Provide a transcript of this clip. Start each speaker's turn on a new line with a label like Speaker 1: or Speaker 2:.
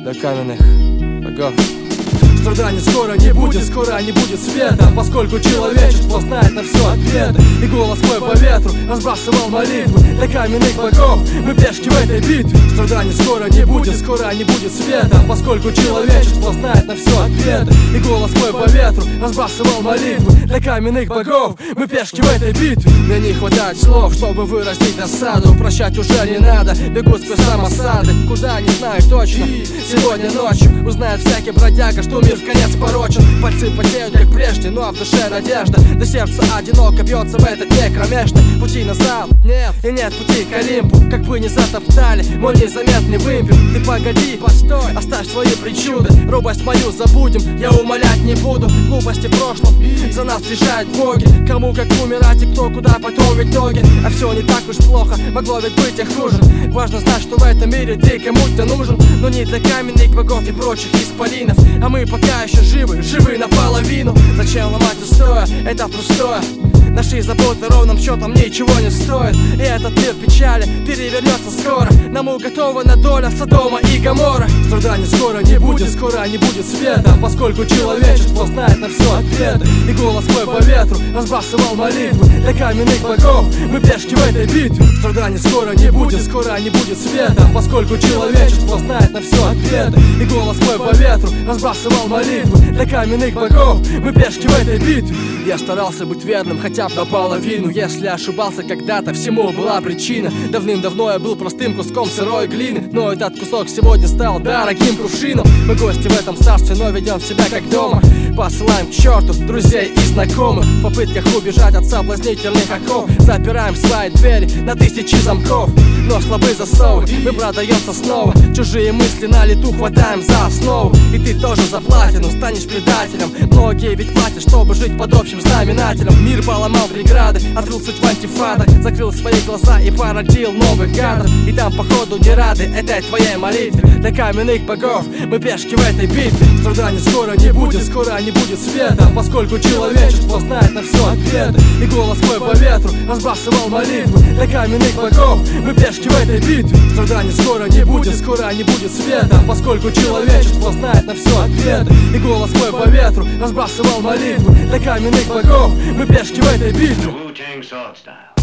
Speaker 1: до каменных богов. Страданий скоро не будет света, поскольку человечество знает на все ответы. И голос мой по ветру разбрасывал молитвы для каменных богов. Мы пешки в этой битве. Страданий скоро не будет света, поскольку человечество знает на все ответы. И голос мой по ветру разбрасывал молитвы для каменных богов. Мы пешки в этой битве. Мне не хватает слов, чтобы выразить досаду. Прощать уже не надо, бегу сквозь самосады. Куда, не знаю точно. Сегодня ночью узнает всякий бродяга, что мир в конец порочен. Пальцы потеют, как прежде, но в душе надежда. До сердца одиноко бьется в этот день кромешный. Пути назад нет, и нет пути к Олимпу. Как бы не затоптали мой незаметный вымпел. Ты погоди, постой, оставь свои причуды. Робость мою забудем, я умолять не буду. Глупости в прошлом за нас решают боги. Кому как умирать и кто куда потом ведь ноги. А все не так уж плохо, могло ведь быть и хуже. Важно знать, что в этом мире ты кому-то нужен, но не для каменных богов и прочих исполинов. А мы пока еще живы наполовину. Зачем ломать устоя, это пустое. Наши заботы ровным счетом ничего не стоят. И этот мир печали перевернется скоро. Нам уготована доля Содома и Гоморра. Страданий скоро не будет света, поскольку человечество знает на все ответы. И голос мой по ветру разбрасывал молитвы для каменных богов. Мы пешки в этой битве. Страданий скоро не будет света, поскольку человечество знает на все ответы. И голос мой по ветру разбрасывал молитвы для каменных богов. Мы пешки в этой битве. Я старался быть верным хотя бы наполовину. Если ошибался когда-то, всему была причина. Давным-давно я был простым куском сырой глины, но этот кусок сегодня стал дорогим кувшином. Мы гости в этом царстве, но ведем себя как дома. Посылаем к черту друзей и знакомых. В попытках убежать от соблазнительных оков запираем свои двери на тысячи замков. Но слабые засовы, мы продаемся снова. Чужие мысли на лету хватаем за основу. И ты тоже за платину станешь предателем. Многие ведь платят, чтобы жить под общим знаменателем. Мир поломал преграды, открыл суть в антифадах, закрыл свои глаза и породил новых гадов. И там походу не рады этой твоей молитве для каменных богов. Мы пешки в этой битве. Страданий скоро не будет света, поскольку человечество знает на все ответы. И голос мой по ветру разбрасывал молитвы для каменных богов. Мы пешки в этой битве. Страданий скоро не будет света, поскольку человечество знает на все ответы. И голос мой по ветру разбрасывал молитвы для каменных богов. Мы пешки в этой битве.
Speaker 2: Wu-Tang Sword Style.